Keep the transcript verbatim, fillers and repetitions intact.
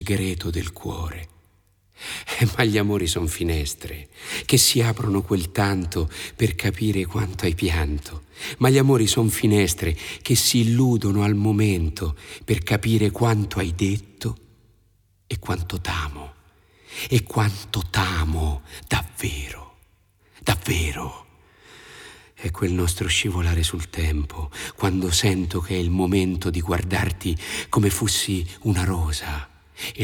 segreto del cuore. Eh, ma gli amori son finestre che si aprono quel tanto per capire quanto hai pianto. Ma gli amori son finestre che si illudono al momento per capire quanto hai detto e quanto t'amo. E quanto t'amo davvero, davvero. È quel nostro scivolare sul tempo, quando sento che è il momento di guardarti come fossi una rosa,